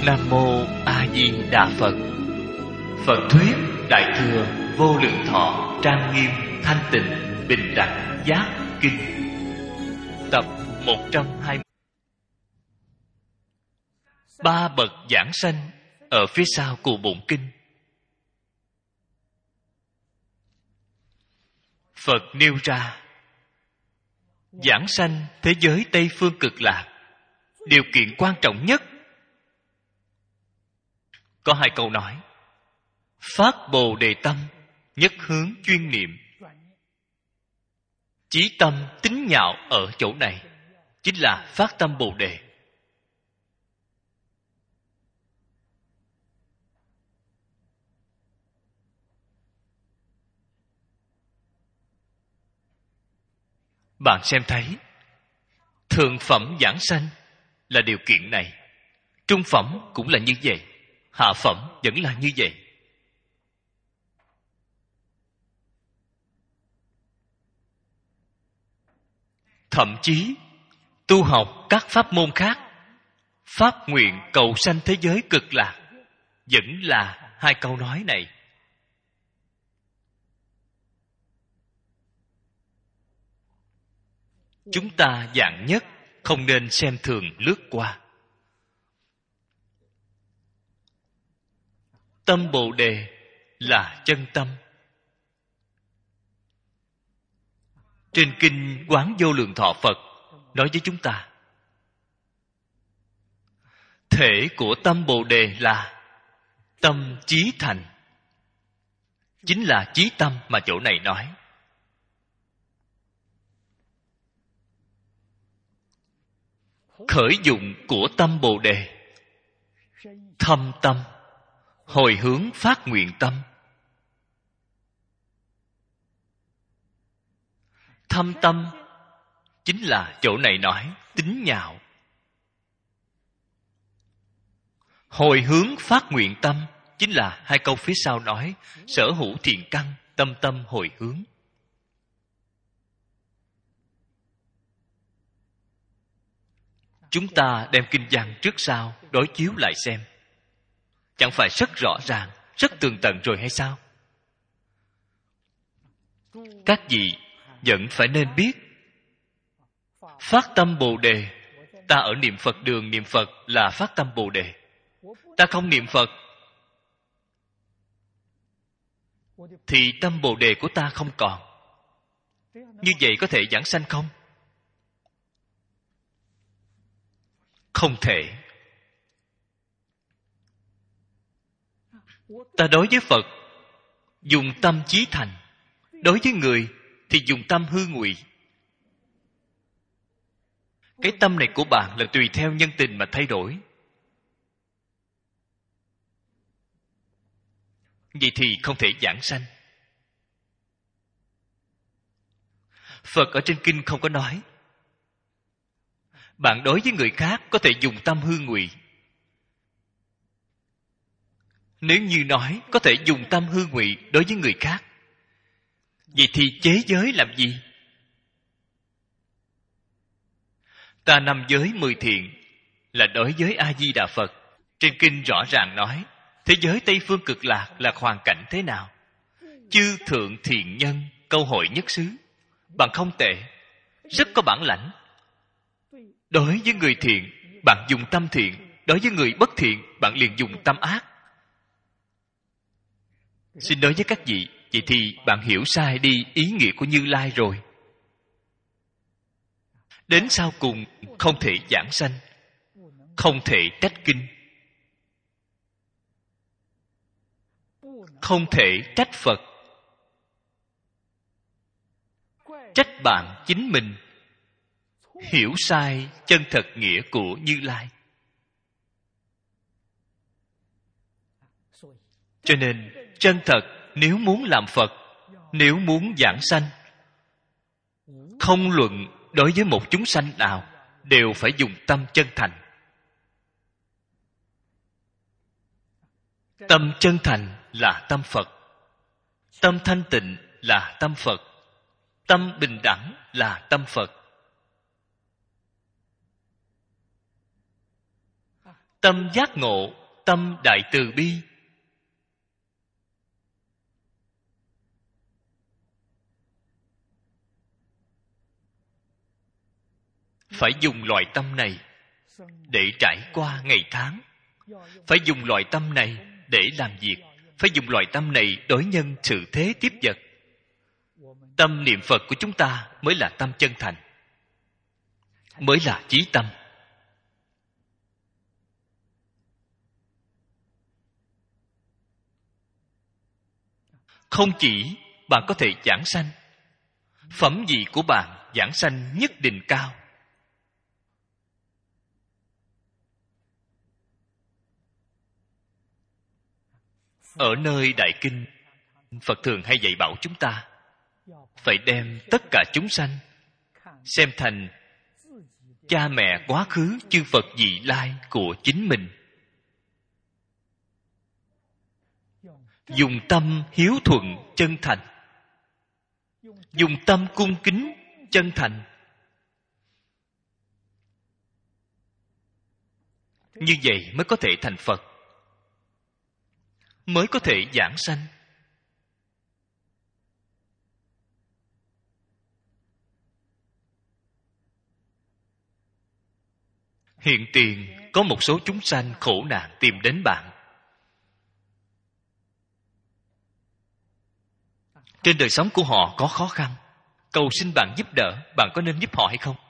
Nam Mô A Di Đà Phật. Phật thuyết Đại thừa Vô Lượng Thọ Trang Nghiêm Thanh Tịnh Bình Đẳng Giác Kinh, tập 120. Ba bậc giảng sanh ở phía sau của bổn kinh. Phật nêu ra giảng sanh thế giới Tây Phương Cực Lạc, điều kiện quan trọng nhất có hai câu nói: phát Bồ Đề tâm, nhất hướng chuyên niệm. Chí tâm tín nhạo ở chỗ này chính là phát tâm Bồ Đề. Bạn xem thấy thượng phẩm giảng sanh là điều kiện này, trung phẩm cũng là như vậy, hạ phẩm vẫn là như vậy. Thậm chí tu học các pháp môn khác, phát nguyện cầu sanh thế giới cực lạc, vẫn là hai câu nói này. Chúng ta dạng nhất không nên xem thường lướt qua. Tâm Bồ Đề là chân tâm. Trên kinh Quán Vô Lượng Thọ Phật nói với chúng ta, thể của tâm Bồ Đề là tâm chí thành. Chính là chí tâm mà chỗ này nói. Khởi dụng của tâm Bồ Đề: thâm tâm, hồi hướng phát nguyện tâm. Thâm tâm chính là chỗ này nói tín nhạo. Hồi hướng phát nguyện tâm chính là hai câu phía sau nói sở hữu thiện căn, tâm tâm hồi hướng. Chúng ta đem kinh văn trước sau đối chiếu lại xem, chẳng phải rất rõ ràng, rất tường tận rồi hay sao? Các vị vẫn phải nên biết, phát tâm Bồ Đề, ta ở niệm Phật đường niệm Phật là phát tâm Bồ Đề. Ta không niệm Phật thì tâm Bồ Đề của ta không còn. Như vậy có thể giảng sanh không? Không thể. Ta đối với Phật dùng tâm chí thành, đối với người thì dùng tâm hư ngụy. Cái tâm này của bạn là tùy theo nhân tình mà thay đổi. Vậy thì không thể giảng sanh. Phật ở trên kinh không có nói bạn đối với người khác có thể dùng tâm hư ngụy. Nếu như nói có thể dùng tâm hư ngụy đối với người khác, vậy thì chế giới làm gì? Ta năm giới 10 thiện là đối với A Di Đà Phật. Trên kinh rõ ràng nói thế giới Tây Phương Cực Lạc là hoàn cảnh thế nào? Chư thượng thiện nhân câu hội nhất xứ. Bạn không tệ, rất có bản lãnh. Đối với người thiện bạn dùng tâm thiện, đối với người bất thiện bạn liền dùng tâm ác. Xin nói với các vị, vậy thì bạn hiểu sai đi ý nghĩa của Như Lai rồi. Đến sau cùng không thể giảng sanh, không thể trách kinh, không thể trách Phật, trách bạn chính mình hiểu sai chân thật nghĩa của Như Lai. Cho nên chân thật, nếu muốn làm Phật, nếu muốn giảng sanh, không luận đối với một chúng sanh nào, đều phải dùng tâm chân thành. Tâm chân thành là tâm Phật, tâm thanh tịnh là tâm Phật, tâm bình đẳng là tâm Phật. tâm giác ngộ, tâm đại từ bi. Phải dùng loại tâm này để trải qua ngày tháng. Phải dùng loại tâm này để làm việc. Phải dùng loại tâm này đối nhân sự thế tiếp vật. Tâm niệm Phật của chúng ta mới là tâm chân thành, mới là chí tâm. Không chỉ bạn có thể giảng sanh, phẩm vị của bạn giảng sanh nhất định cao. Ở nơi Đại Kinh, Phật thường hay dạy bảo chúng ta phải đem tất cả chúng sanh xem thành cha mẹ quá khứ chư Phật vị lai của chính mình. Dùng tâm hiếu thuận chân thành, dùng tâm cung kính chân thành. Như vậy mới có thể thành Phật, mới có thể giảng sanh. Hiện tiền có một số chúng sanh khổ nạn tìm đến bạn. Trên đời sống của họ có khó khăn, cầu xin bạn giúp đỡ. Bạn có nên giúp họ hay không?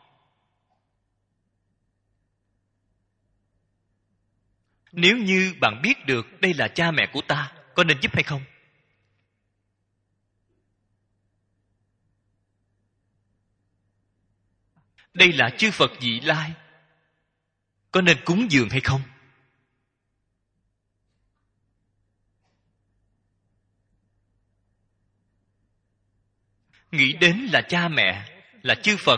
Nếu như bạn biết được đây là cha mẹ của ta, có nên giúp hay không? Đây là chư Phật vị lai, có nên cúng dường hay không? Nghĩ đến là cha mẹ, là chư Phật,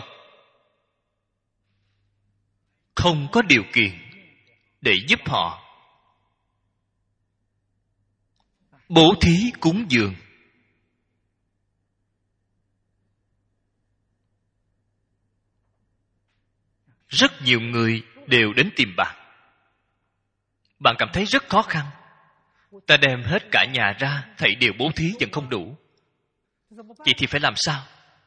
không có điều kiện để giúp họ. Bố thí cúng dường. Rất nhiều người đều đến tìm bạn. Bạn cảm thấy rất khó khăn. Ta đem hết cả nhà ra, thảy đều bố thí vẫn không đủ. Vậy thì phải làm sao?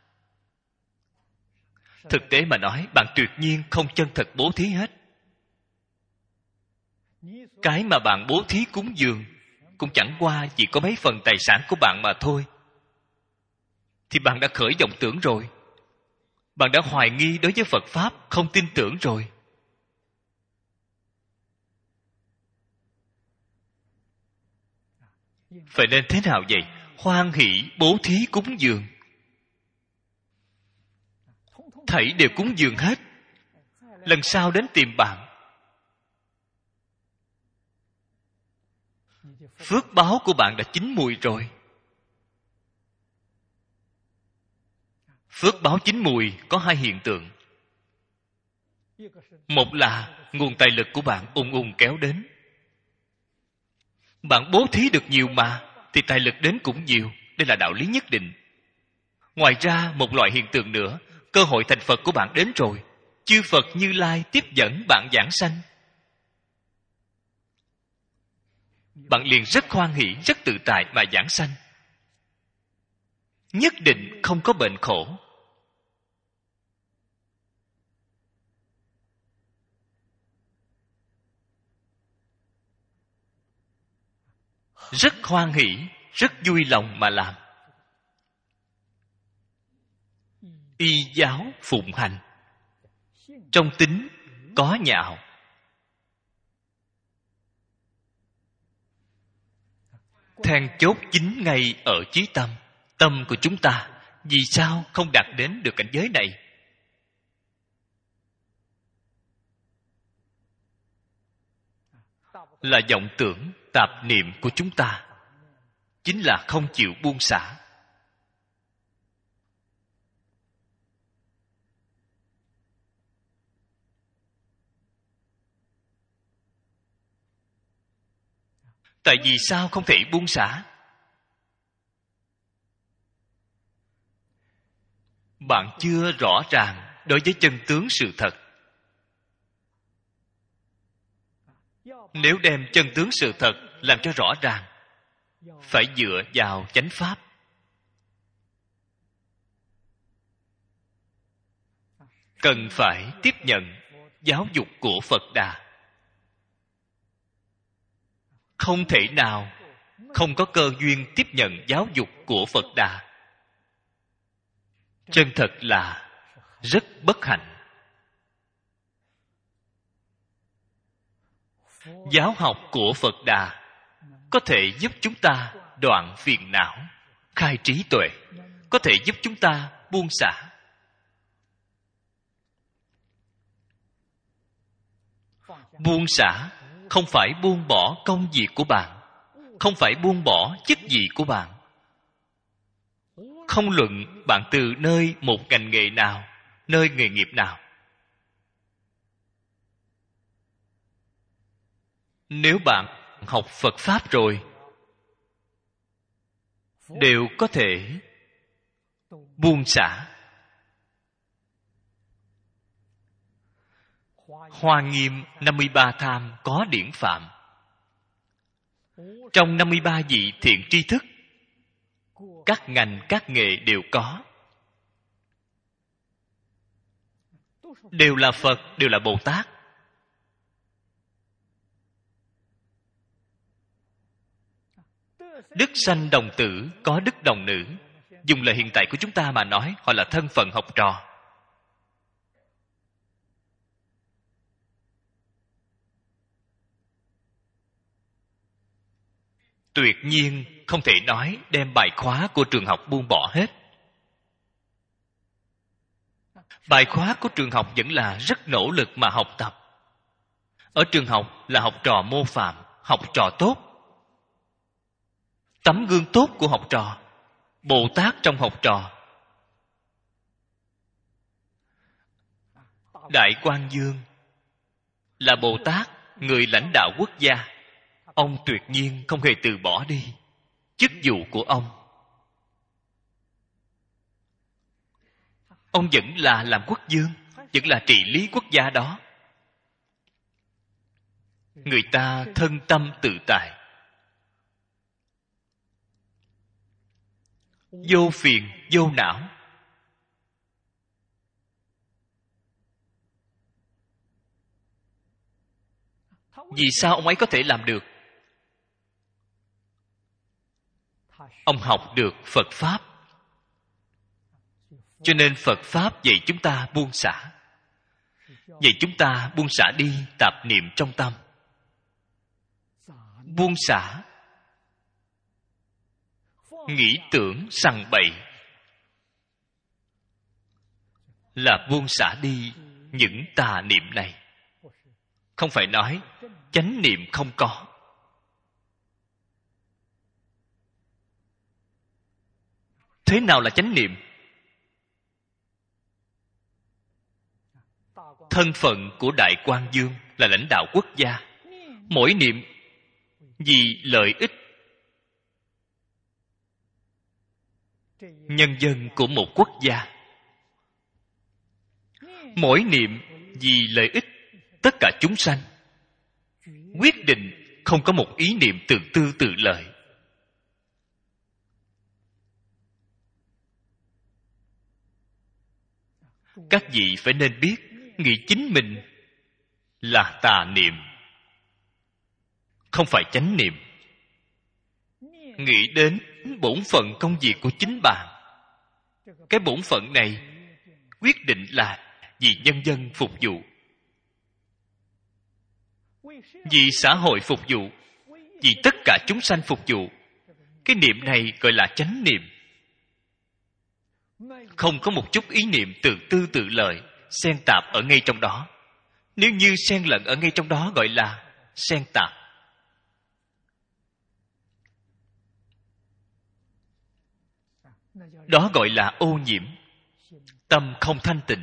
Thực tế mà nói, bạn tuyệt nhiên không chân thật bố thí hết. Cái mà bạn bố thí cúng dường cũng chẳng qua chỉ có mấy phần tài sản của bạn mà thôi. Thì bạn đã khởi vọng tưởng rồi. Bạn đã hoài nghi đối với Phật Pháp, không tin tưởng rồi. Phải nên thế nào vậy? Hoan hỷ bố thí cúng dường. Thảy đều cúng dường hết. Lần sau đến tìm bạn, phước báo của bạn đã chín mùi rồi. Phước báo chín mùi có hai hiện tượng. Một là nguồn tài lực của bạn ùn ùn kéo đến. Bạn bố thí được nhiều mà, thì tài lực đến cũng nhiều. Đây là đạo lý nhất định. Ngoài ra, một loại hiện tượng nữa, cơ hội thành Phật của bạn đến rồi. Chư Phật Như Lai tiếp dẫn bạn giảng sanh. Bạn liền rất hoan hỷ, rất tự tại mà giảng sanh. Nhất định không có bệnh khổ. Rất hoan hỷ, rất vui lòng mà làm. Y giáo phụng hành, trong tính có nhạo. Then chốt chính ngay ở chí tâm. Tâm của chúng ta vì sao không đạt đến được cảnh giới này? Là vọng tưởng tạp niệm của chúng ta, chính là không chịu buông xả. Tại vì sao không thể buông xả? Bạn chưa rõ ràng đối với chân tướng sự thật. Nếu đem chân tướng sự thật làm cho rõ ràng, phải dựa vào chánh pháp. Cần phải tiếp nhận giáo dục của Phật Đà. Không thể nào không có cơ duyên tiếp nhận giáo dục của Phật Đà. Chân thật là rất bất hạnh. Giáo học của Phật Đà có thể giúp chúng ta đoạn phiền não, khai trí tuệ, có thể giúp chúng ta buông xả. Buông xả không phải buông bỏ công việc của bạn, không phải buông bỏ chức vị của bạn. Không luận bạn từ nơi một ngành nghề nào, nơi nghề nghiệp nào. Nếu bạn học Phật Pháp rồi, đều có thể buông xả. Hoa Nghiêm 53 tham có điển phạm. Trong 53 vị thiện tri thức, các ngành các nghề đều có. Đều là Phật, đều là Bồ Tát. Đức sanh đồng tử, có đức đồng nữ. Dùng lời hiện tại của chúng ta mà nói, họ là thân phận học trò. Tuyệt nhiên không thể nói đem bài khóa của trường học buông bỏ hết. Bài khóa của trường học vẫn là rất nỗ lực mà học tập. Ở trường học là học trò mô phạm, học trò tốt. Tấm gương tốt của học trò, Bồ Tát trong học trò. Đại Quang Dương là Bồ Tát, người lãnh đạo quốc gia. Ông tuyệt nhiên không hề từ bỏ đi chức vụ của ông. Ông vẫn là làm quốc vương, vẫn là trị lý quốc gia đó. Người ta thân tâm tự tại, vô phiền, vô não. Vì sao ông ấy có thể làm được? Ông học được Phật Pháp. Cho nên Phật Pháp dạy chúng ta buông xả. Dạy chúng ta buông xả đi tạp niệm trong tâm. Buông xả nghĩ tưởng sằng bậy, là buông xả đi những tà niệm này. Không phải nói chánh niệm không có. Thế nào là chánh niệm? Thân phận của Đại Quang Dương là lãnh đạo quốc gia. Mỗi niệm vì lợi ích nhân dân của một quốc gia. Mỗi niệm vì lợi ích tất cả chúng sanh. Quyết định không có một ý niệm tự tư tự lợi. Các vị phải nên biết, nghĩ chính mình là tà niệm, không phải chánh niệm. Nghĩ đến bổn phận công việc của chính bạn. Cái bổn phận này quyết định là vì nhân dân phục vụ, vì xã hội phục vụ, vì tất cả chúng sanh phục vụ. Cái niệm này gọi là chánh niệm. Không có một chút ý niệm tự tư tự lợi xen tạp ở ngay trong đó. Nếu như xen lẫn ở ngay trong đó gọi là xen tạp. Đó gọi là ô nhiễm. Tâm không thanh tịnh.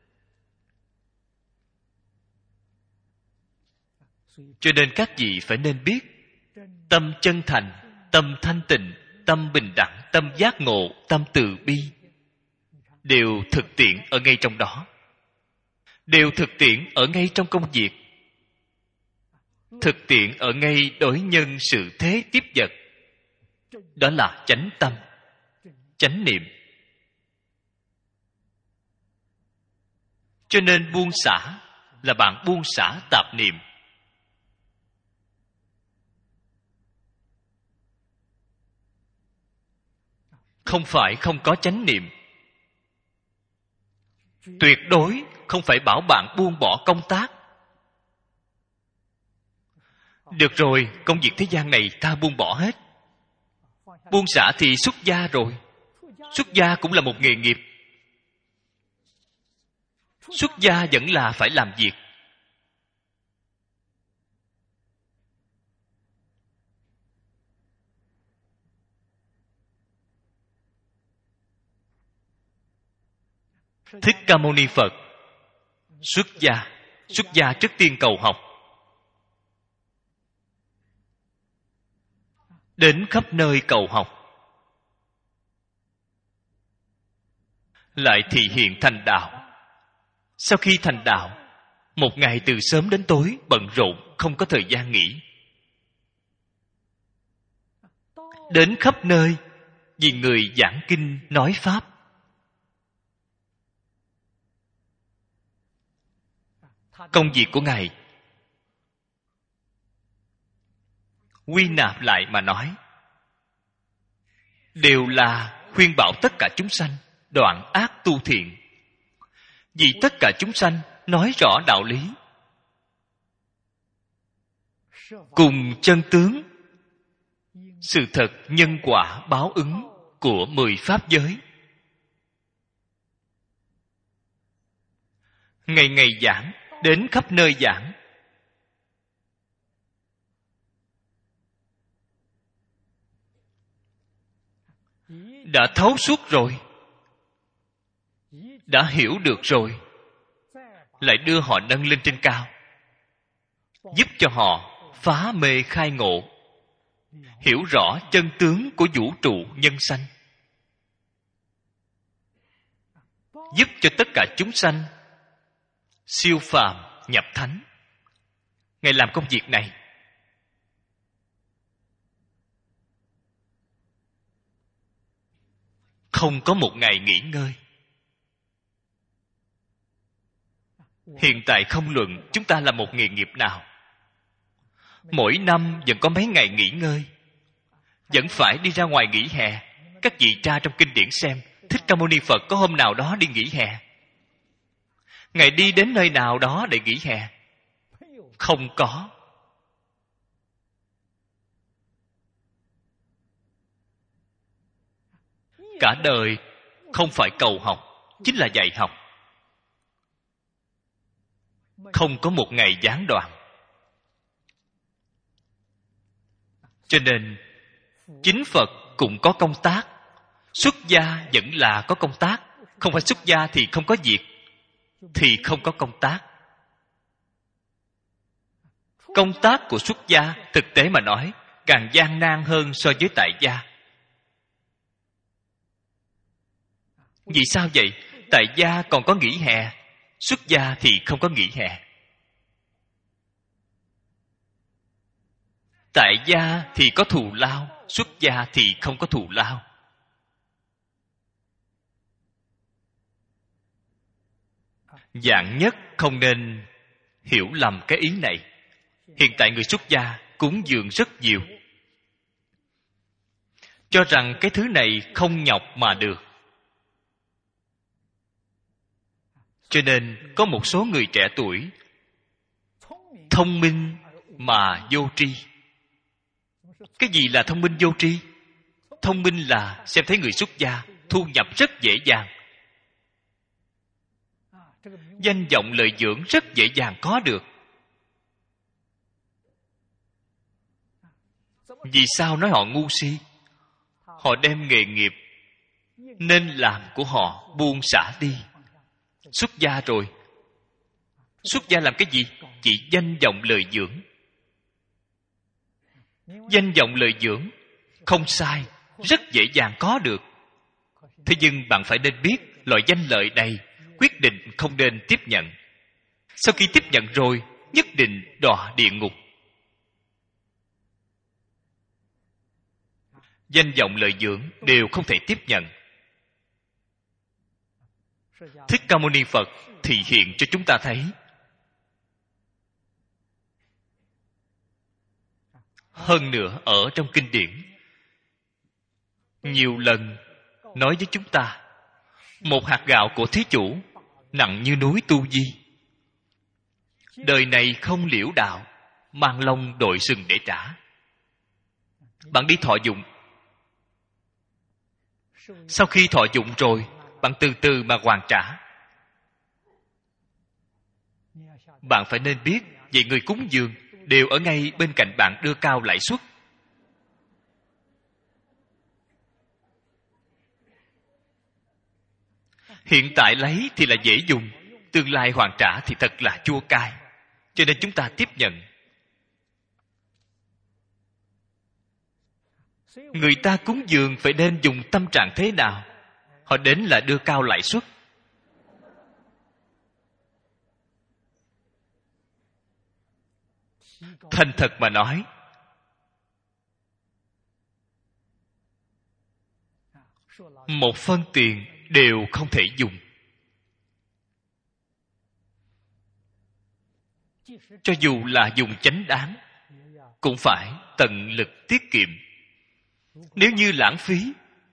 Cho nên các vị phải nên biết, tâm chân thành, tâm thanh tịnh, tâm bình đẳng, tâm giác ngộ, tâm từ bi đều thực tiễn ở ngay trong đó. Đều thực tiễn ở ngay trong công việc. thực tiện ở ngay đối nhân sự thế tiếp vật. Đó là chánh tâm, chánh niệm. Cho nên buông xả là bạn buông xả tạp niệm. Không phải không có chánh niệm. Tuyệt đối không phải bảo bạn buông bỏ công tác. Được rồi, công việc thế gian này ta buông bỏ hết. Buông xả thì xuất gia rồi. Xuất gia cũng là một nghề nghiệp. Xuất gia vẫn là phải làm việc. Thích Ca Mâu Ni Phật xuất gia trước tiên cầu học, đến khắp nơi cầu học, lại thị hiện thành đạo. Sau khi thành đạo, một ngày từ sớm đến tối bận rộn, không có thời gian nghỉ. Đến khắp nơi vì người giảng kinh nói pháp. Công việc của Ngài quy nạp lại mà nói, đều là khuyên bảo tất cả chúng sanh đoạn ác tu thiện. Vì tất cả chúng sanh nói rõ đạo lý, cùng chân tướng, sự thật nhân quả báo ứng của 10 pháp giới. Ngày ngày giảng, đến khắp nơi giảng. Đã thấu suốt rồi, đã hiểu được rồi, lại đưa họ nâng lên trên cao, giúp cho họ phá mê khai ngộ, hiểu rõ chân tướng của vũ trụ nhân sanh, giúp cho tất cả chúng sanh siêu phàm nhập thánh. Ngài làm công việc này không có một ngày nghỉ ngơi. Hiện tại không luận chúng ta là một nghề nghiệp nào, mỗi năm vẫn có mấy ngày nghỉ ngơi, vẫn phải đi ra ngoài nghỉ hè. Các vị tra trong kinh điển xem, Thích Ca Mâu Ni Phật có hôm nào đó đi nghỉ hè? Ngài đi đến nơi nào đó để nghỉ hè? Không có. Cả đời không phải cầu học, chính là dạy học. Không có một ngày gián đoạn. Cho nên chính Phật cũng có công tác. Xuất gia vẫn là có công tác. Không phải xuất gia thì không có việc, thì không có công tác. Công tác của xuất gia thực tế mà nói càng gian nan hơn so với tại gia. Vì sao vậy? Tại gia còn có nghỉ hè, xuất gia thì không có nghỉ hè. Tại gia thì có thù lao, xuất gia thì không có thù lao. Dạng nhất không nên hiểu lầm cái ý này. Hiện tại người xuất gia cúng dường rất nhiều, cho rằng cái thứ này không nhọc mà được. Cho nên có một số người trẻ tuổi thông minh mà vô tri. Cái gì là thông minh vô tri? Thông minh là xem thấy người xuất gia thu nhập rất dễ dàng, danh vọng lợi dưỡng rất dễ dàng có được. Vì sao nói họ ngu si? Họ đem nghề nghiệp nên làm của họ buông xả đi. Xuất gia rồi, xuất gia làm cái gì? Chỉ danh vọng lợi dưỡng. Danh vọng lợi dưỡng không sai, rất dễ dàng có được. Thế nhưng bạn phải nên biết loại danh lợi này quyết định không nên tiếp nhận. Sau khi tiếp nhận rồi, nhất định đọa địa ngục. danh vọng lợi dưỡng đều không thể tiếp nhận. Thích Ca Mâu Ni Phật thị hiện cho chúng ta thấy. Hơn nữa ở trong kinh điển nhiều lần nói với chúng ta, một hạt gạo của thí chủ nặng như núi tu di. Đời này không liễu đạo, mang lông đội sừng để trả. Bạn đi thọ dụng. Sau khi thọ dụng rồi, bạn từ từ mà hoàn trả. Bạn phải nên biết, vậy người cúng dường đều ở ngay bên cạnh bạn đưa cao lãi suất. Hiện tại lấy thì là dễ dùng, tương lai hoàn trả thì thật là chua cay. Cho nên chúng ta tiếp nhận. Người ta cúng dường phải nên dùng tâm trạng thế nào? Họ đến là đưa cao lãi suất. Thành thật mà nói, một phân tiền đều không thể dùng. Cho dù là dùng chánh đáng, cũng phải tận lực tiết kiệm. Nếu như lãng phí,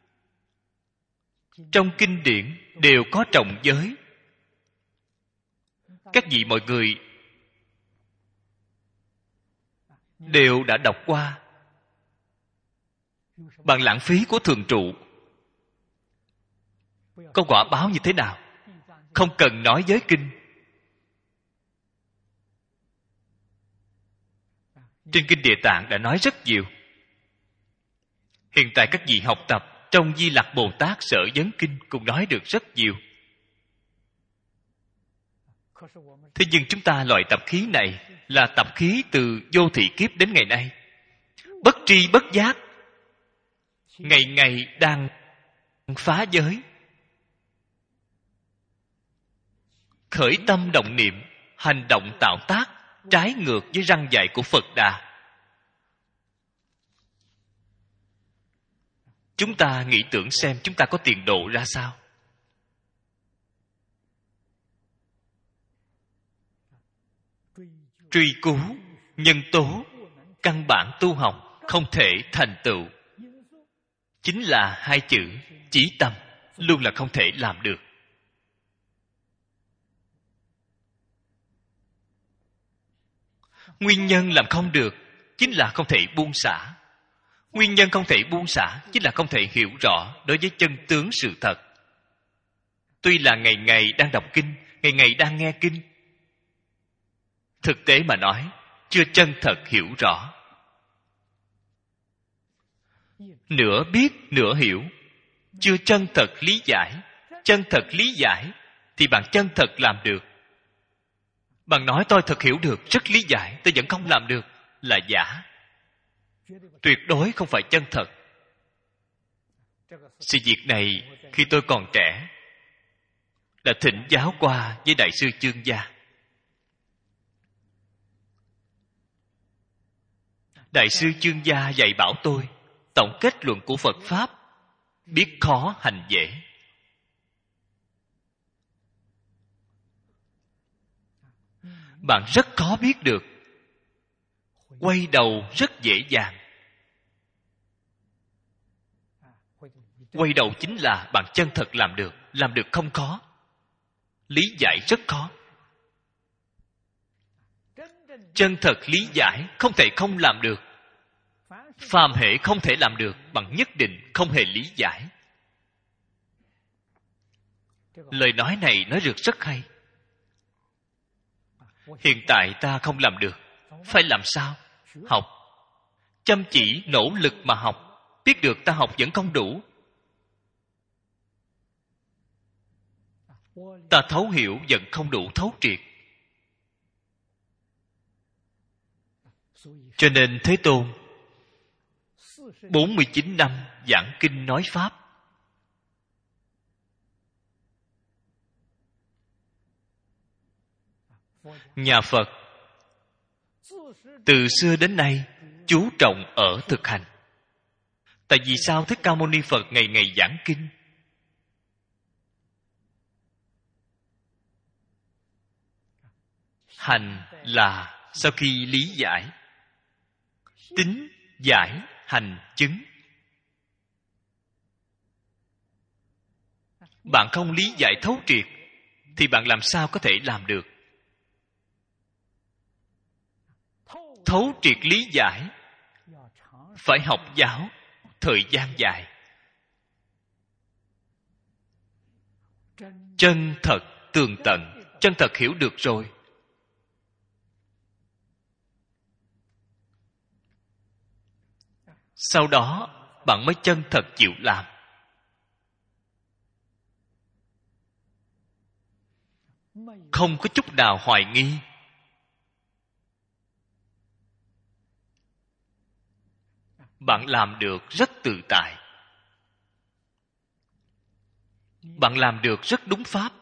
trong kinh điển đều có trọng giới. Các vị mọi người đều đã đọc qua. Bằng lãng phí của thường trụ có quả báo như thế nào? Không cần nói giới kinh. Trên kinh Địa Tạng đã nói rất nhiều. Hiện tại các vị học tập trong Di Lặc Bồ Tát Sở Vấn Kinh cũng nói được rất nhiều. Thế nhưng chúng ta loại tập khí này là tập khí từ vô thị kiếp đến ngày nay. Bất tri bất giác, ngày ngày đang phá giới. Khởi tâm động niệm, hành động tạo tác trái ngược với răn dạy của Phật Đà. Chúng ta nghĩ tưởng xem chúng ta có tiền độ ra sao? Truy cứu nhân tố, căn bản tu học không thể thành tựu, chính là hai chữ chí tâm, luôn là không thể làm được. Nguyên nhân làm không được chính là không thể buông xả. Nguyên nhân không thể buông xả chính là không thể hiểu rõ đối với chân tướng sự thật. Tuy là ngày ngày đang đọc kinh, ngày ngày đang nghe kinh, thực tế mà nói chưa chân thật hiểu rõ. Nửa biết nửa hiểu, chưa chân thật lý giải. Chân thật lý giải thì bạn chân thật làm được. Bạn nói tôi thật hiểu được, rất lý giải, tôi vẫn không làm được, là giả. Tuyệt đối không phải chân thật. Sự việc này khi tôi còn trẻ đã thỉnh giáo qua với Đại sư Chương Gia. Đại sư Chương Gia dạy bảo tôi tổng kết luận của Phật Pháp, biết khó hành dễ. Bạn rất khó biết được, quay đầu rất dễ dàng. Quay đầu chính là bạn chân thật làm được không khó, lý giải rất khó. Chân thật lý giải không thể không làm được. Phàm hệ không thể làm được, bằng nhất định không hề lý giải. Lời nói này nói được rất hay. Hiện tại ta không làm được, phải làm sao? Học. Chăm chỉ nỗ lực mà học. Biết được ta học vẫn không đủ, ta thấu hiểu vẫn không đủ thấu triệt. Cho nên Thế Tôn 49 năm giảng kinh nói Pháp. Nhà Phật từ xưa đến nay chú trọng ở thực hành. Tại vì sao Thích Ca Mâu Ni Phật ngày ngày giảng kinh? Hành là sau khi lý giải, tín giải hành chứng. Bạn không lý giải thấu triệt thì bạn làm sao có thể làm được? Thấu triệt lý giải phải học giáo thời gian dài. Chân thật tường tận, chân thật hiểu được rồi, sau đó bạn mới chân thật chịu làm. Không có chút nào hoài nghi. Bạn làm được rất tự tại. Bạn làm được rất đúng pháp.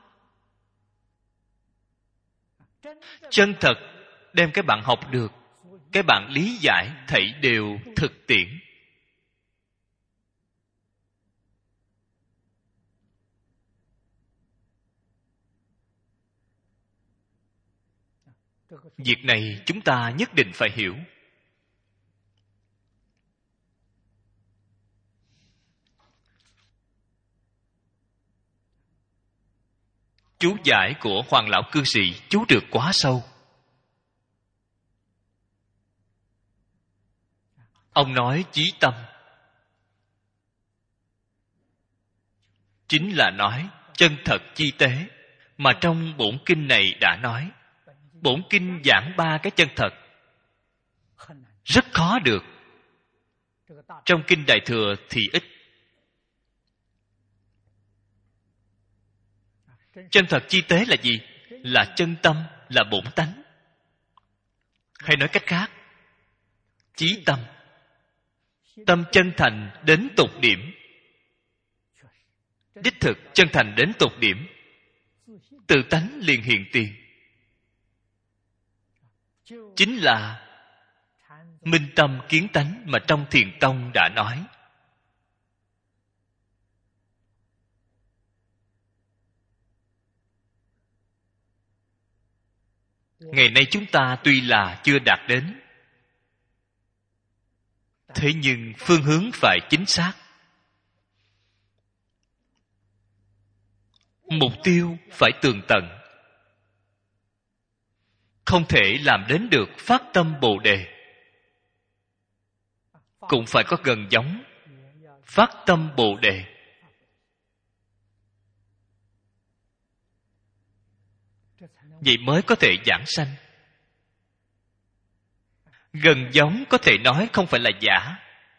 Chân thật đem cái bạn học được, cái bạn lý giải thảy đều thực tiễn. Việc này chúng ta nhất định phải hiểu. Chú giải của Hoàng lão cư sĩ chú được quá sâu. Ông nói chí tâm chính là nói chân thật chi tế, mà trong bổn kinh này đã nói. Bổn kinh giảng ba cái chân thật rất khó được. Trong kinh Đại Thừa thì ít. Chân thật chi tế là gì? Là chân tâm, là bổn tánh. Hay nói cách khác, chí tâm, tâm chân thành đến tột điểm. Đích thực chân thành đến tột điểm, tự tánh liền hiện tiền. Chính là minh tâm kiến tánh mà trong Thiền Tông đã nói. Ngày nay chúng ta tuy là chưa đạt đến, thế nhưng phương hướng phải chính xác. Mục tiêu phải tường tận. Không thể làm đến được phát tâm Bồ Đề, cũng phải có gần giống phát tâm Bồ Đề. Vậy mới có thể giảng sanh. Gần giống có thể nói không phải là giả.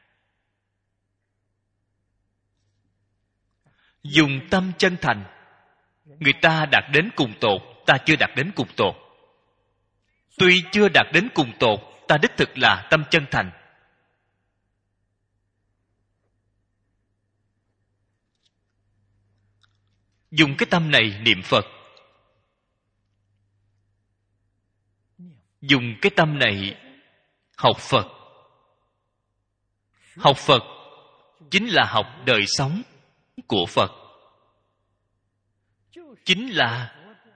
Dùng tâm chân thành. Người ta đạt đến cùng tột, ta chưa đạt đến cùng tột. Tuy chưa đạt đến cùng tột, ta đích thực là tâm chân thành. Dùng cái tâm này niệm Phật. Dùng cái tâm này học Phật. Học Phật chính là học đời sống của Phật. Chính là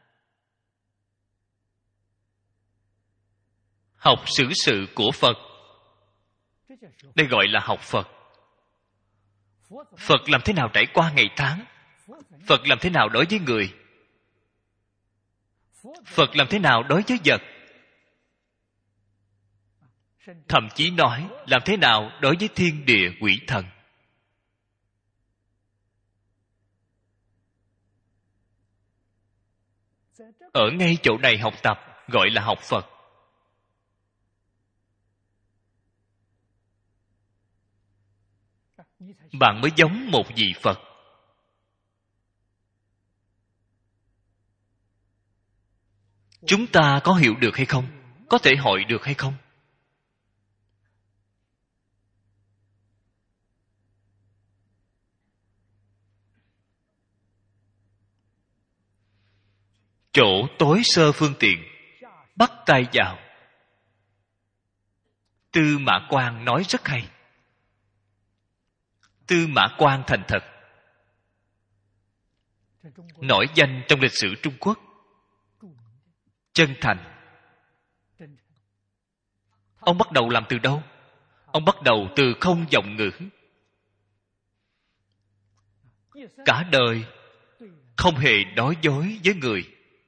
học xử sự của Phật. Đây gọi là học Phật. Phật làm thế nào trải qua ngày tháng? Phật làm thế nào đối với người? Phật làm thế nào đối với vật? Thậm chí nói làm thế nào đối với thiên địa quỷ thần. Ở ngay chỗ này học tập gọi là học Phật. Bạn mới giống một vị Phật. Chúng ta có hiểu được hay không? Có thể hội được hay không? Chỗ tối sơ phương tiện, bắt tay vào. Tư Mã Quang nói rất hay. Tư Mã Quan thành thật, nổi danh trong lịch sử Trung Quốc. Chân thành. Ông bắt đầu làm từ đâu? Ông bắt đầu từ không vọng ngữ. Cả đời không hề nói dối với người.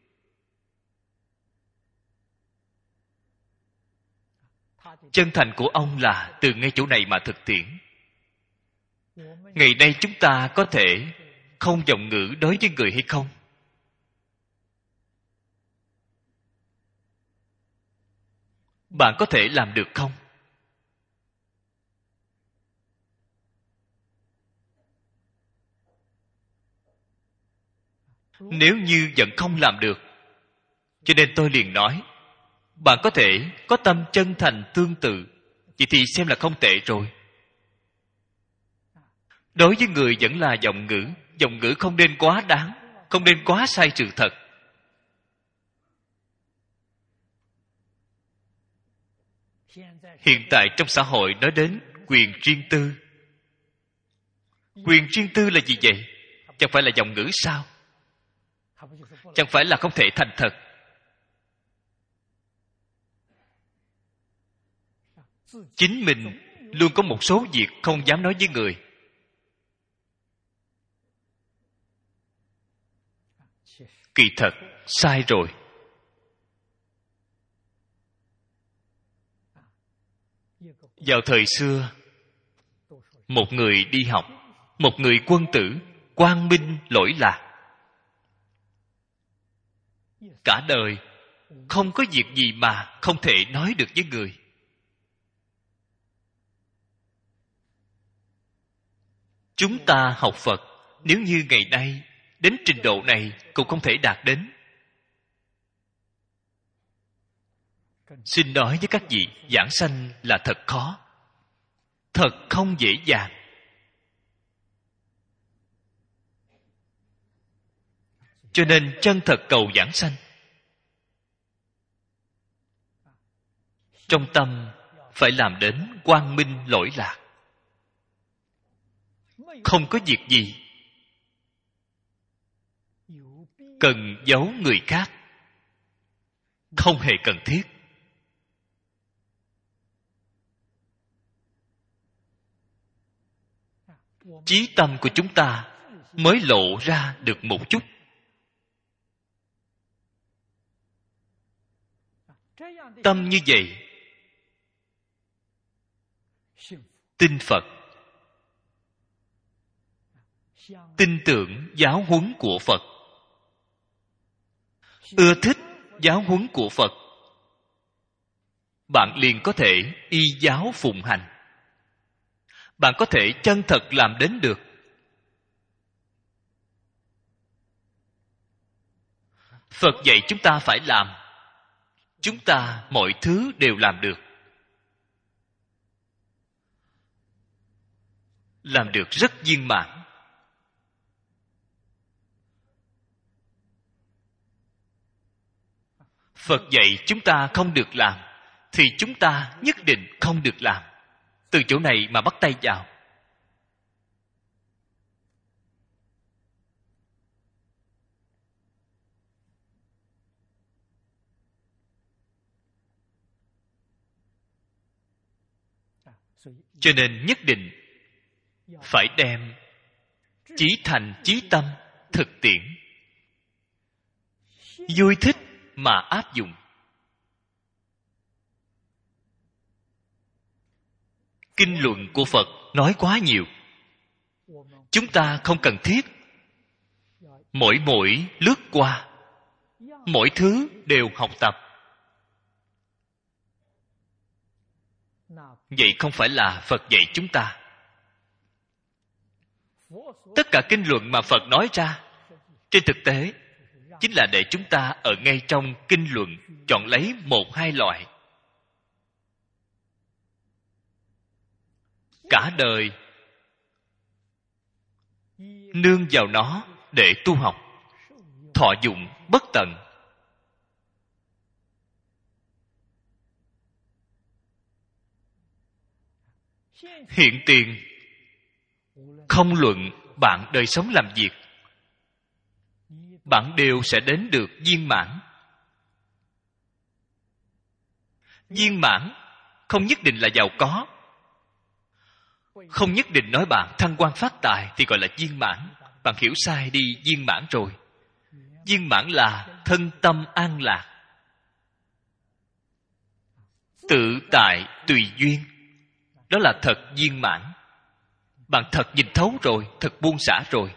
Chân thành của ông là từ ngay chỗ này mà thực tiễn. Ngày nay chúng ta có thể không vọng ngữ đối với người hay không? Bạn có thể làm được không? Nếu như vẫn không làm được, cho nên tôi liền nói, bạn có thể có tâm chân thành tương tự, vậy thì xem là không tệ rồi. Đối với người vẫn là vọng ngữ không nên quá đáng, không nên quá sai sự thật. Hiện tại trong xã hội nói đến quyền riêng tư. Quyền riêng tư là gì vậy? Chẳng phải là vọng ngữ sao? Chẳng phải là không thể thành thật? Chính mình luôn có một số việc không dám nói với người. Kỳ thật sai rồi. Vào thời xưa, một người đi học, một người quân tử, quang minh lỗi lạc, cả đời không có việc gì mà không thể nói được với người. Chúng ta học Phật, nếu như ngày nay đến trình độ này cũng không thể đạt đến. Xin nói với các vị, giảng sanh là thật khó, thật không dễ dàng. Cho nên chân thật cầu giảng sanh. Trong tâm phải làm đến quang minh lỗi lạc. Không có việc gì cần giấu người khác, không hề cần thiết. Chí tâm của chúng ta mới lộ ra được một chút. Tâm như vậy tin Phật, tin tưởng giáo huấn của Phật, ưa thích giáo huấn của Phật, bạn liền có thể y giáo phụng hành. Bạn có thể chân thật làm đến được. Phật dạy chúng ta phải làm, chúng ta mọi thứ đều làm được. Làm được rất viên mãn. Phật dạy chúng ta không được làm, thì chúng ta nhất định không được làm. Từ chỗ này mà bắt tay vào. Cho nên nhất định phải đem chí thành chí tâm thực tiễn, vui thích mà áp dụng. Kinh luận của Phật nói quá nhiều, chúng ta không cần thiết mỗi lướt qua, mỗi thứ đều học tập. Vậy không phải là Phật dạy chúng ta. Tất cả kinh luận mà Phật nói ra, trên thực tế chính là để chúng ta ở ngay trong kinh luận chọn lấy 1-2 loại. Cả đời nương vào nó để tu học, thọ dụng bất tận. Hiện tiền Không luận bạn đời sống làm việc, bạn đều sẽ đến được viên mãn. Viên mãn không nhất định là giàu có, không nhất định nói bạn thăng quan phát tài thì gọi là viên mãn. Bạn hiểu sai đi, viên mãn rồi. Viên mãn là thân tâm an lạc, tự tại tùy duyên. Đó là thật viên mãn. Bạn thật nhìn thấu rồi, thật buông xả rồi.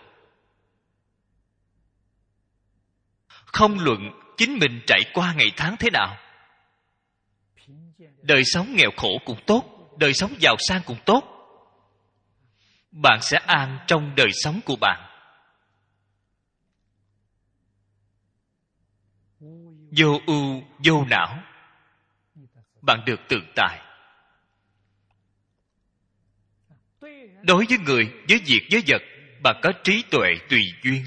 Không luận chính mình trải qua ngày tháng thế nào, đời sống nghèo khổ cũng tốt, đời sống giàu sang cũng tốt, bạn sẽ an trong đời sống của bạn. Vô ưu vô não, bạn được tự tại. Đối với người, với việc, với vật, bạn có trí tuệ tùy duyên.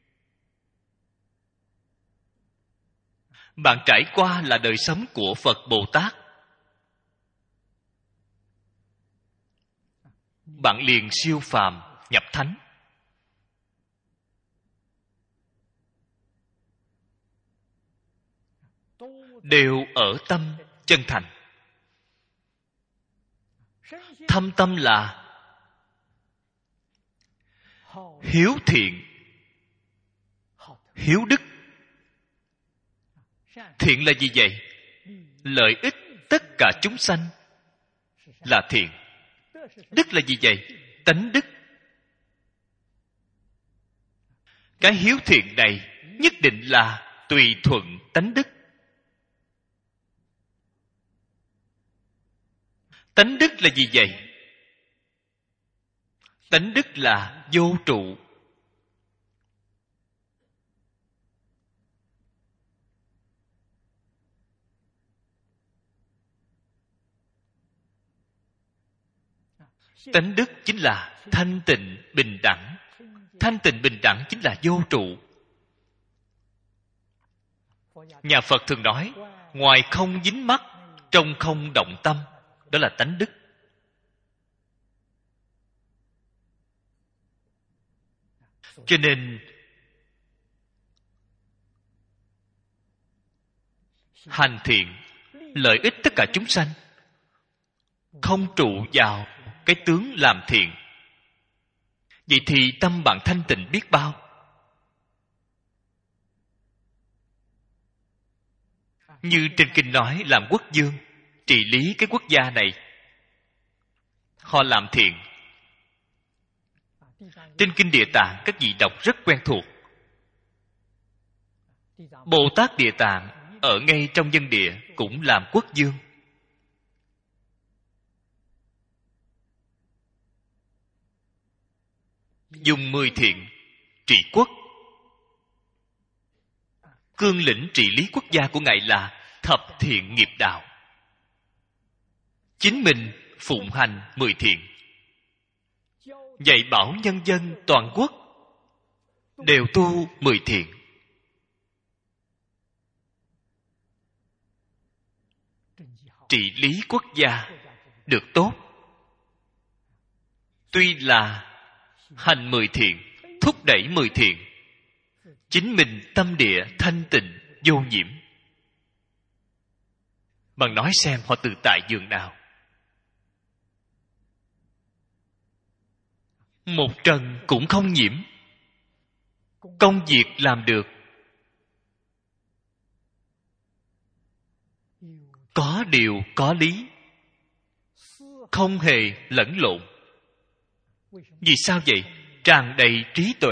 Bạn trải qua là đời sống của Phật Bồ Tát, bạn liền siêu phàm nhập thánh. Đều ở tâm chân thành. Thâm tâm là hiếu thiện, hiếu đức. Thiện là gì vậy? Lợi ích tất cả chúng sanh là thiện. Đức là gì vậy? Tánh đức. Cái hiếu thiện này nhất định là tùy thuận tánh đức. Tánh đức là gì vậy? Tánh đức là vô trụ. Tánh đức chính là thanh tịnh bình đẳng. Thanh tịnh bình đẳng chính là vô trụ. Nhà Phật thường nói, ngoài không dính mắc, trong không động tâm. Đó là tánh đức. Cho nên hành thiện lợi ích tất cả chúng sanh, không trụ vào cái tướng làm thiện. Vậy thì tâm bạn thanh tịnh biết bao. Như trên kinh nói, làm quốc vương trị lý cái quốc gia này, họ làm thiện. Trên kinh Địa Tạng các vị đọc rất quen thuộc. Bồ Tát Địa Tạng ở ngay trong nhân địa cũng làm quốc vương. Dùng 10 thiện trị quốc. Cương lĩnh trị lý quốc gia của Ngài là thập thiện nghiệp đạo. Chính mình phụng hành 10 thiện, dạy bảo nhân dân toàn quốc đều tu 10 thiện. Trị lý quốc gia được tốt. Tuy là hành 10 thiện, thúc đẩy 10 thiện, chính mình tâm địa thanh tịnh vô nhiễm. Bạn nói xem họ tự tại dường nào. Một trần cũng không nhiễm. Công việc làm được, có điều có lý, không hề lẫn lộn. Vì sao vậy? Tràn đầy trí tuệ.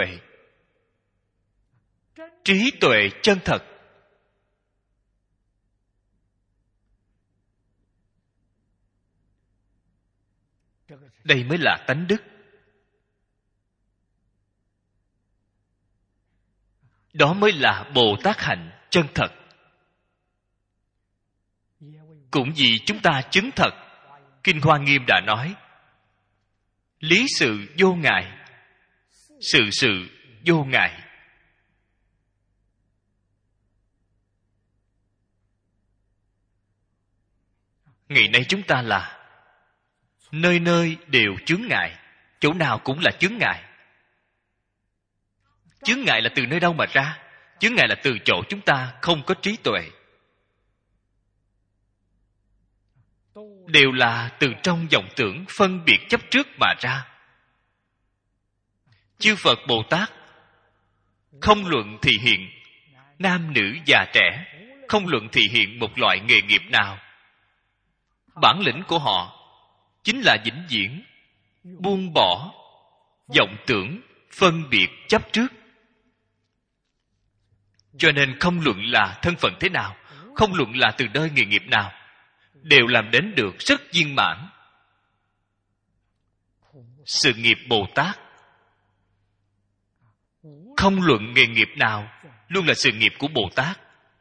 Trí tuệ chân thật. Đây mới là tánh đức. Đó mới là Bồ Tát hạnh chân thật. Cũng vì chúng ta chứng thật, Kinh Hoa Nghiêm đã nói, lý sự vô ngại, sự sự vô ngại. Ngày nay chúng ta là nơi nơi đều chướng ngại, chỗ nào cũng là chướng ngại. Chướng ngại là từ nơi đâu mà ra? Chướng ngại là từ chỗ chúng ta không có trí tuệ. Đều là từ trong vọng tưởng phân biệt chấp trước mà ra. Chư Phật Bồ Tát không luận thị hiện nam nữ già trẻ, không luận thị hiện một loại nghề nghiệp nào, bản lĩnh của họ chính là vĩnh viễn buông bỏ vọng tưởng phân biệt chấp trước. Cho nên không luận là thân phận thế nào, không luận là từ nơi nghề nghiệp nào, đều làm đến được rất viên mãn. Sự nghiệp Bồ Tát không luận nghề nghiệp nào, luôn là sự nghiệp của Bồ Tát.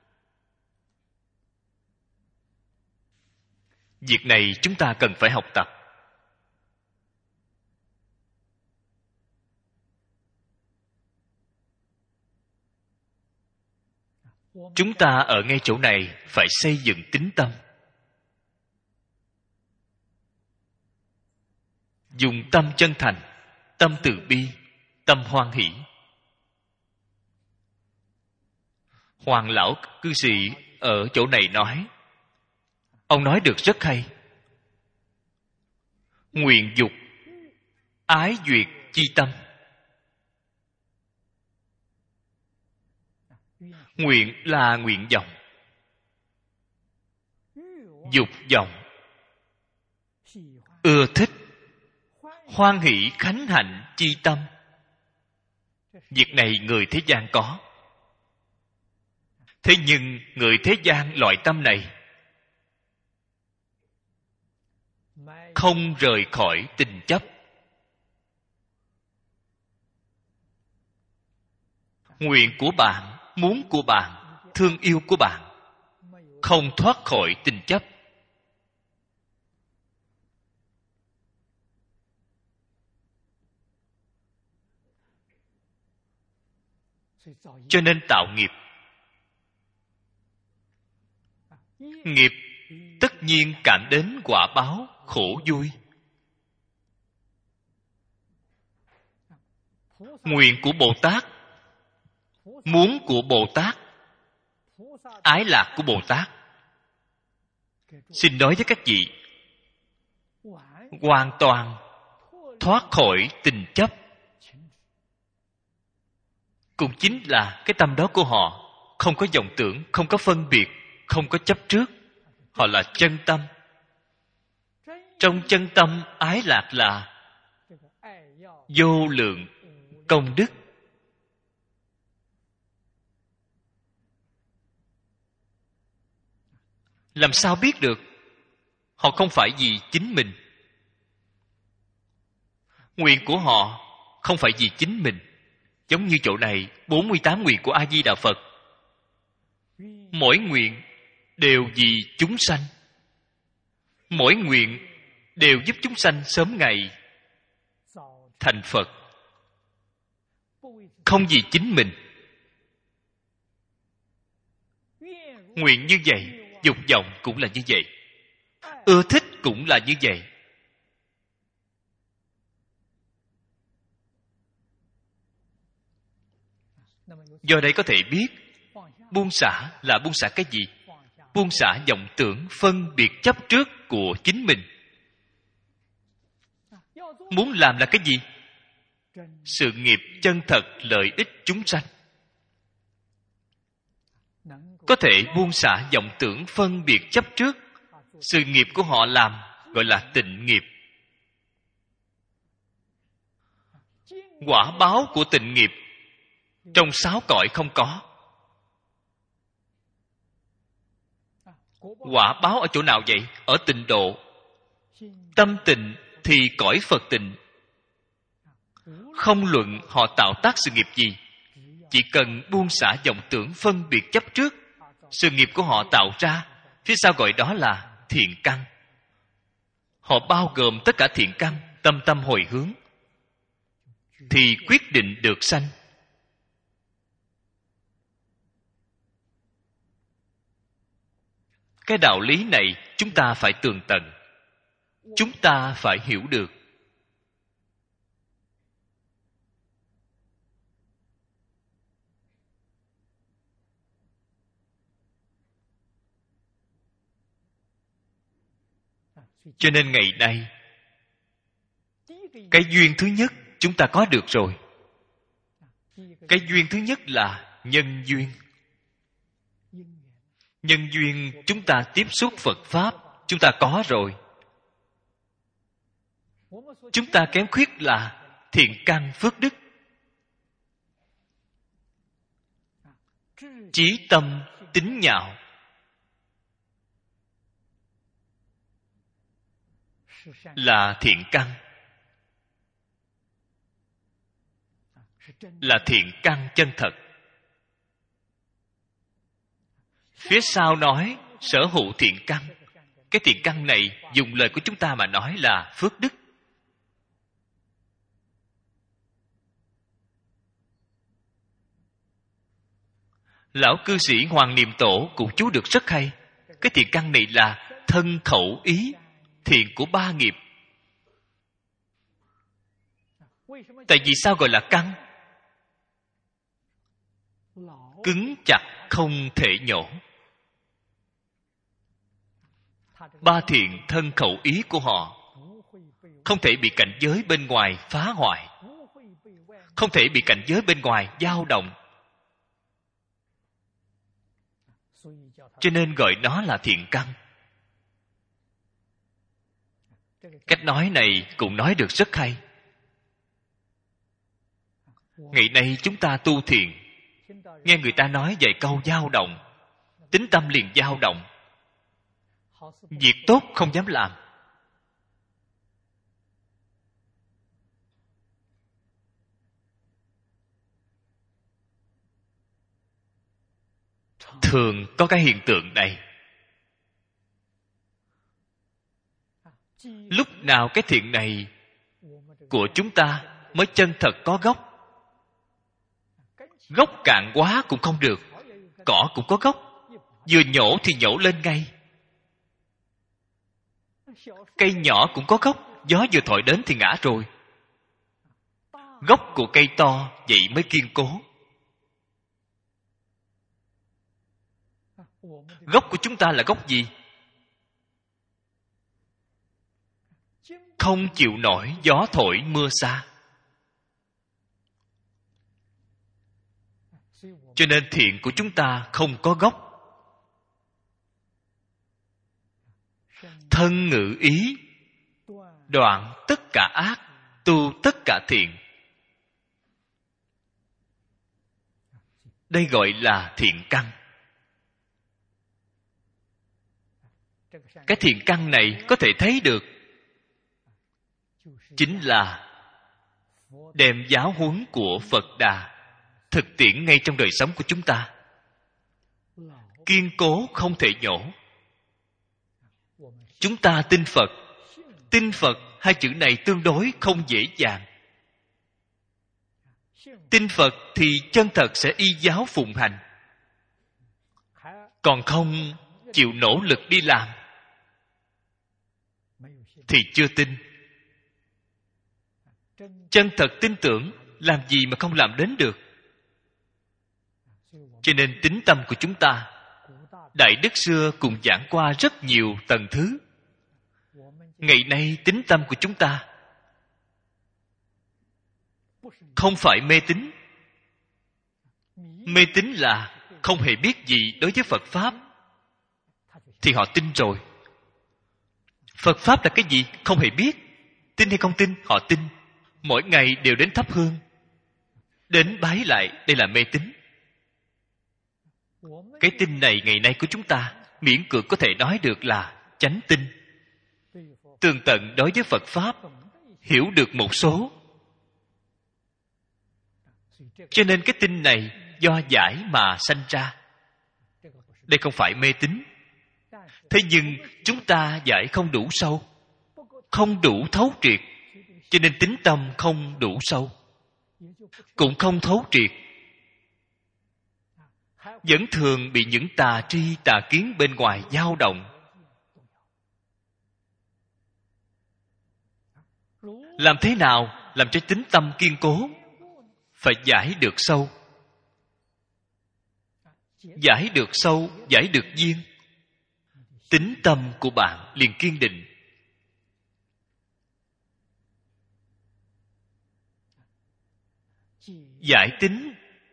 Việc này chúng ta cần phải học tập. Chúng ta ở ngay chỗ này phải xây dựng tín tâm, dùng tâm chân thành, tâm từ bi, tâm hoan hỷ. Hoàng lão cư sĩ ở chỗ này nói, ông nói được rất hay. Nguyện dục ái duyệt chi tâm. Nguyện là nguyện vọng, dục vọng, ưa thích, hoan hỷ khánh hạnh chi tâm. Việc này người thế gian có. Thế nhưng người thế gian loại tâm này không rời khỏi tình chấp. Nguyện của bạn, muốn của bạn, thương yêu của bạn không thoát khỏi tình chấp. Cho nên tạo nghiệp, nghiệp tất nhiên cảm đến quả báo khổ vui. Nguyện của Bồ Tát, muốn của Bồ Tát, ái lạc của Bồ Tát, xin nói với các vị, hoàn toàn thoát khỏi tình chấp. Cũng chính là cái tâm đó của họ không có vọng tưởng, không có phân biệt, không có chấp trước. Họ là chân tâm. Trong chân tâm ái lạc là vô lượng công đức. Làm sao biết được? Họ không phải vì chính mình. Nguyện của họ không phải vì chính mình. Giống như chỗ này 48 nguyện của A Di Đà Phật, mỗi nguyện đều vì chúng sanh. Mỗi nguyện đều giúp chúng sanh sớm ngày thành Phật. Không vì chính mình. Nguyện như vậy, dục vọng cũng là như vậy, ưa thích cũng là như vậy. Do đây có thể biết buông xả là buông xả cái gì? Buông xả vọng tưởng phân biệt chấp trước của chính mình. Muốn làm là cái gì? Sự nghiệp chân thật lợi ích chúng sanh. Có thể buông xả vọng tưởng phân biệt chấp trước, sự nghiệp của họ làm gọi là tịnh nghiệp. Quả báo của tịnh nghiệp trong 6 cõi không có. Quả báo ở chỗ nào vậy? Ở tịnh độ. Tâm tịnh thì cõi Phật tịnh. Không luận họ tạo tác sự nghiệp gì, chỉ cần buông xả vọng tưởng phân biệt chấp trước, sự nghiệp của họ tạo ra, phía sau gọi đó là thiện căn. Họ bao gồm tất cả thiện căn, tâm tâm hồi hướng, thì quyết định được sanh. Cái đạo lý này chúng ta phải tường tận, chúng ta phải hiểu được. Cho nên ngày nay, cái duyên thứ nhất chúng ta có được rồi. Cái duyên thứ nhất là nhân duyên. Nhân duyên chúng ta tiếp xúc Phật Pháp, chúng ta có rồi. Chúng ta kém khuyết là thiện căn phước đức. Chí tâm tính nhạo là thiện căn, là thiện căn chân thật. Phía sau nói sở hữu thiện căn. Cái thiện căn này dùng lời của chúng ta mà nói là phước đức. Lão cư sĩ Hoàng Niệm Tổ cũng chú được rất hay. Cái thiện căn này là thân khẩu ý, thiện của ba nghiệp. Tại vì sao gọi là căn? Cứng chặt không thể nhổ. Ba thiện thân khẩu ý của họ không thể bị cảnh giới bên ngoài phá hoại, không thể bị cảnh giới bên ngoài dao động. Cho nên gọi nó là thiện căn. Cách nói này cũng nói được rất hay. Ngày nay chúng ta tu thiền, nghe người ta nói vài câu dao động, tính tâm liền dao động. Việc tốt không dám làm. Thường có cái hiện tượng này. Lúc nào cái thiện này của chúng ta mới chân thật có gốc? Gốc cạn quá cũng không được. Cỏ cũng có gốc, vừa nhổ thì nhổ lên ngay. Cây nhỏ cũng có gốc, gió vừa thổi đến thì ngã rồi. Gốc của cây to vậy mới kiên cố. Gốc của chúng ta là gốc gì? Không chịu nổi gió thổi mưa xa. Cho nên thiện của chúng ta không có gốc. Thân ngữ ý, đoạn tất cả ác, tu tất cả thiện. Đây gọi là thiện căn. Cái thiện căn này có thể thấy được chính là đem giáo huấn của Phật Đà thực tiễn ngay trong đời sống của chúng ta. Kiên cố không thể nhổ. Chúng ta tin Phật. Tin Phật, hai chữ này tương đối không dễ dàng. Tin Phật thì chân thật sẽ y giáo phụng hành, còn không chịu nỗ lực đi làm thì chưa tin. Chân thật tin tưởng, làm gì mà không làm đến được. Cho nên tín tâm của chúng ta, Đại Đức xưa cùng giảng qua rất nhiều tầng thứ. Ngày nay tín tâm của chúng ta không phải mê tín. Mê tín là không hề biết gì đối với Phật Pháp, thì họ tin rồi. Phật Pháp là cái gì? Không hề biết. Tin hay không tin? Họ tin. Mỗi ngày đều đến thắp hương, đến bái lại. Đây là mê tín. Cái tin này ngày nay của chúng ta miễn cưỡng có thể nói được là chánh tin. Tường tận đối với Phật Pháp, hiểu được một số. Cho nên cái tin này do giải mà sanh ra. Đây không phải mê tín. Thế nhưng chúng ta giải không đủ sâu, không đủ thấu triệt, cho nên tín tâm không đủ sâu, cũng không thấu triệt, vẫn thường bị những tà tri tà kiến bên ngoài dao động. Làm thế nào làm cho tín tâm kiên cố? Phải giải được sâu. Giải được sâu, giải được duyên, tín tâm của bạn liền kiên định. giải tính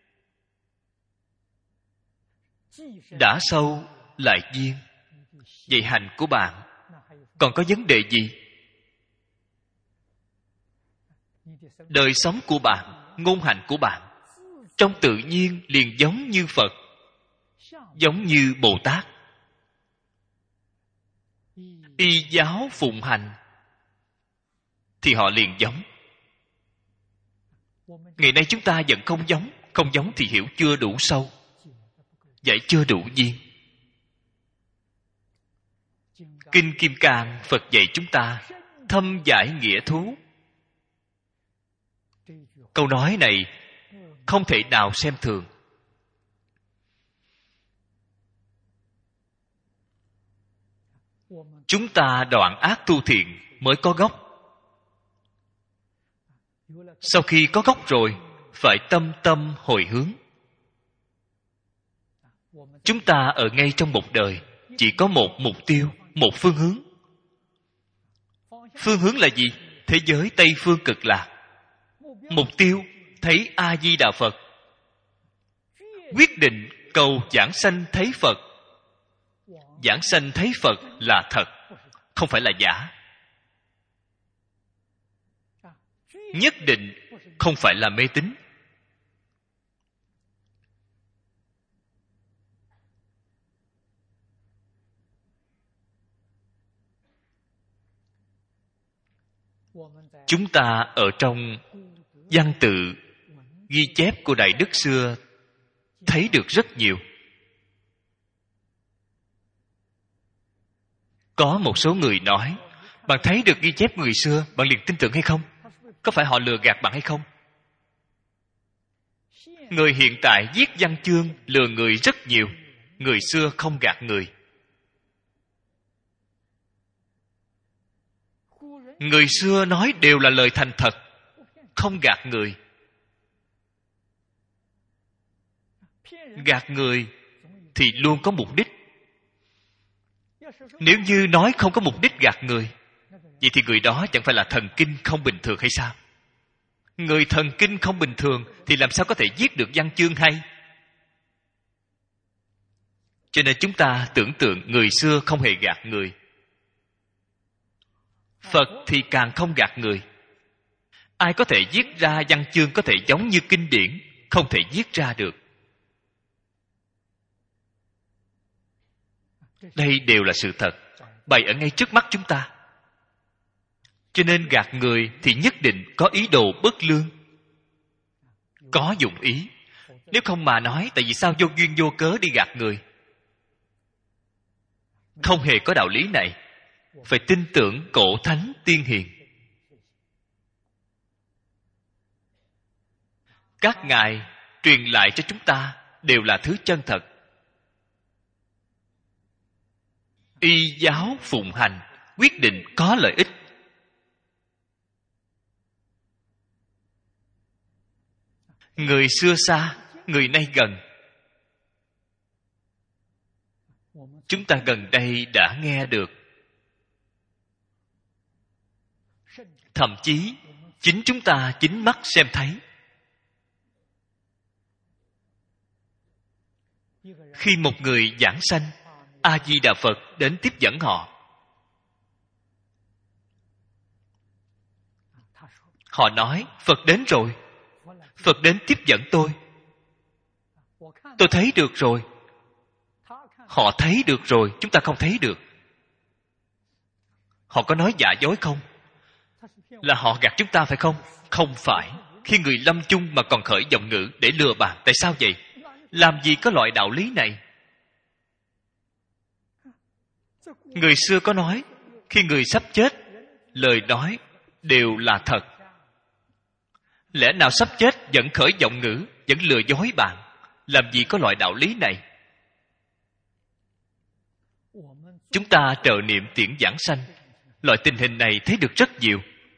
đã sâu lại duyên. Vậy hành của bạn còn có vấn đề gì? Đời sống của bạn, ngôn hành của bạn trong tự nhiên liền giống như Phật, giống như Bồ Tát. Y giáo phụng hành thì họ liền giống. Ngày nay chúng ta vẫn không giống. Không giống thì hiểu chưa đủ sâu, giải chưa đủ duyên. Kinh Kim Cang Phật dạy chúng ta thâm giải nghĩa thú. Câu nói này không thể nào xem thường. Chúng ta đoạn ác tu thiện mới có gốc. Sau khi có gốc rồi, phải tâm tâm hồi hướng. Chúng ta ở ngay trong một đời chỉ có một mục tiêu, một phương hướng. Phương hướng là gì? Thế giới Tây Phương Cực Lạc. Mục tiêu thấy A Di Đà Phật. Quyết định cầu giảng sanh thấy Phật. Giảng sanh thấy Phật là thật, không phải là giả. Nhất định không phải là mê tín. Chúng ta ở trong văn tự ghi chép của Đại Đức xưa thấy được rất nhiều. Có một số người nói, bạn thấy được ghi chép người xưa, bạn liền tin tưởng hay không? Có phải họ lừa gạt bạn hay không? Người hiện tại viết văn chương lừa người rất nhiều. Người xưa không gạt người. Người xưa nói đều là lời thành thật, không gạt người. Gạt người thì luôn có mục đích. Nếu như nói không có mục đích gạt người, vậy thì người đó chẳng phải là thần kinh không bình thường hay sao? Người thần kinh không bình thường thì làm sao có thể viết được văn chương hay? Cho nên chúng ta tưởng tượng người xưa không hề gạt người. Phật thì càng không gạt người. Ai có thể viết ra văn chương có thể giống như kinh điển? Không thể viết ra được. Đây đều là sự thật, bày ở ngay trước mắt chúng ta. Cho nên gạt người thì nhất định có ý đồ bất lương, có dụng ý. Nếu không mà nói, tại vì sao vô duyên vô cớ đi gạt người? Không hề có đạo lý này. Phải tin tưởng cổ thánh tiên hiền. Các ngài truyền lại cho chúng ta đều là thứ chân thật. Y giáo phụng hành, quyết định có lợi ích. Người xưa xa, người nay gần. Chúng ta gần đây đã nghe được. Thậm chí chính chúng ta chính mắt xem thấy. Khi một người giảng sanh, A Di Đà Phật đến tiếp dẫn họ. Họ nói Phật đến rồi. Phật đến tiếp dẫn tôi. Tôi thấy được rồi. Họ thấy được rồi, chúng ta không thấy được. Họ có nói giả dối không? Là họ gạt chúng ta phải không? Không phải. Khi người lâm chung mà còn khởi giọng ngữ để lừa bạn, tại sao vậy? Làm gì có loại đạo lý này? Người xưa có nói, khi người sắp chết, lời nói đều là thật. Lẽ nào sắp chết vẫn khởi giọng ngữ, vẫn lừa dối bạn? Làm gì có loại đạo lý này? Chúng ta trợ niệm tiễn giảng sanh, loại tình hình này thấy được rất nhiều.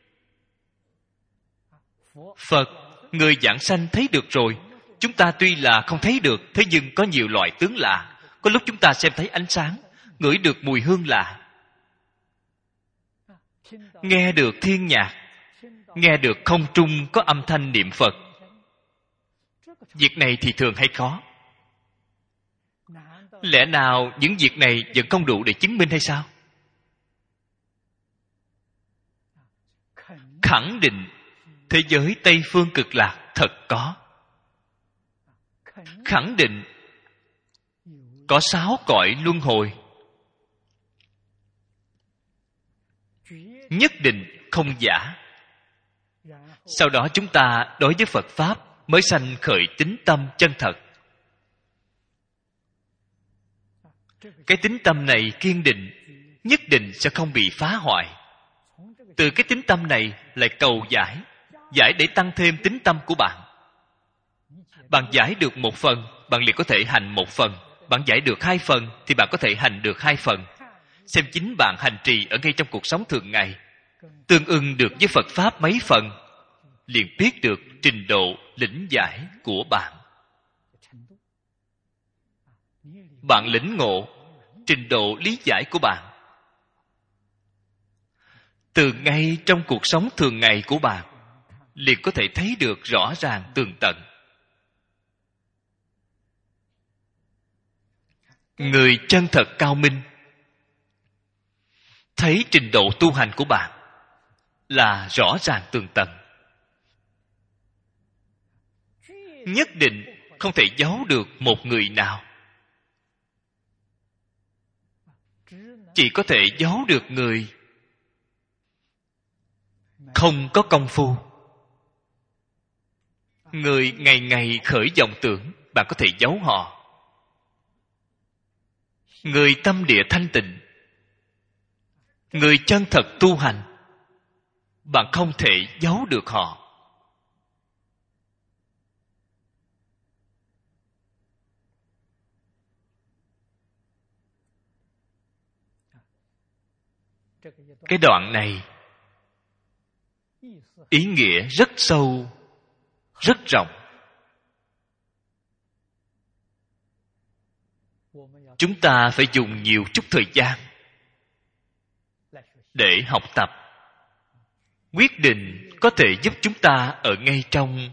Phật, người giảng sanh thấy được rồi. Chúng ta tuy là không thấy được, thế nhưng có nhiều loại tướng lạ. Có lúc chúng ta xem thấy ánh sáng, ngửi được mùi hương lạ, nghe được thiên nhạc, nghe được không trung có âm thanh niệm Phật. Việc này thì thường hay khó. Lẽ nào những việc này vẫn không đủ để chứng minh hay sao? Khẳng định thế giới Tây Phương Cực Lạc thật có. Khẳng định có 6 cõi luân hồi. Nhất định không giả. Sau đó chúng ta đối với Phật Pháp mới sanh khởi tín tâm chân thật. Cái tín tâm này kiên định, nhất định sẽ không bị phá hoại. Từ cái tín tâm này lại cầu giải, giải để tăng thêm tín tâm của bạn. Bạn giải được 1 phần, bạn liền có thể hành 1 phần. Bạn giải được 2 phần thì bạn có thể hành được 2 phần. Xem chính bạn hành trì ở ngay trong cuộc sống thường ngày tương ưng được với Phật Pháp mấy phần, liền biết được trình độ lĩnh giải của bạn. Bạn lĩnh ngộ trình độ lý giải của bạn từ ngay trong cuộc sống thường ngày của bạn liền có thể thấy được rõ ràng tường tận. Người chân thật cao minh thấy trình độ tu hành của bạn là rõ ràng tường tận, nhất định không thể giấu được một người nào. Chỉ có thể giấu được người không có công phu. Người ngày ngày khởi vọng tưởng, bạn có thể giấu họ. Người tâm địa thanh tịnh, người chân thật tu hành, bạn không thể giấu được họ. Cái đoạn này ý nghĩa rất sâu, rất rộng. Chúng ta phải dùng nhiều chút thời gian để học tập, quyết định có thể giúp chúng ta ở ngay trong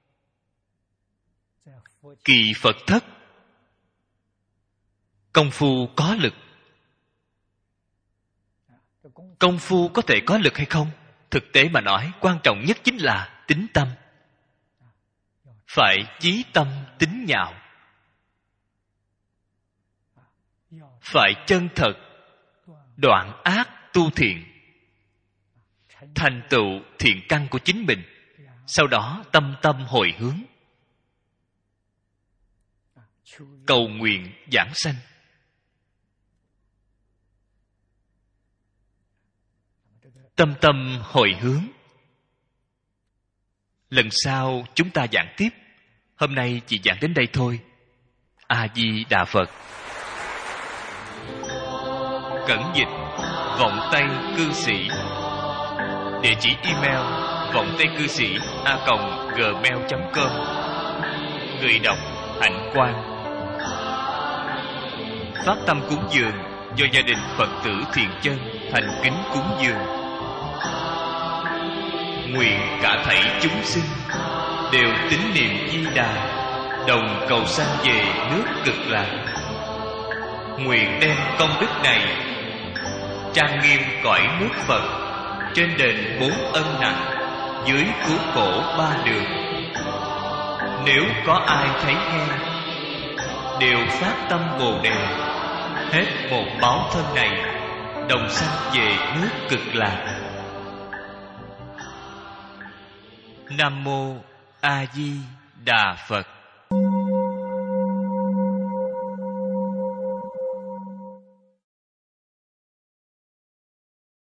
kỳ Phật thất công phu có lực. Công phu có thể có lực hay không, thực tế mà nói, quan trọng nhất chính là tín tâm. Phải chí tâm tín nhạo, phải chân thật đoạn ác tu thiện, thành tựu thiện căn của chính mình. Sau đó tâm tâm hồi hướng, cầu nguyện giảng sanh. Tâm tâm hồi hướng. Lần sau chúng ta giảng tiếp. Hôm nay chỉ giảng đến đây thôi. A Di Đà Phật. Cẩn dịch Vọng Tây Cư Sĩ. Địa chỉ email vongtaicư sĩ@gmail.com. Người đọc Hạnh Quang. Phát tâm cúng dường do gia đình Phật tử Thiện Chân thành kính cúng dường. Nguyện cả thảy chúng sinh đều tín niệm Di Đà, đồng cầu sanh về nước Cực Lạc. Nguyện đem công đức này trang nghiêm cõi nước Phật, trên đền 4 ân nặng, dưới cứu khổ 3 đường. Nếu có ai thấy nghe, đều phát tâm Bồ Đề, hết một báo thân này, đồng sanh về nước Cực Lạc. Nam mô A Di Đà Phật.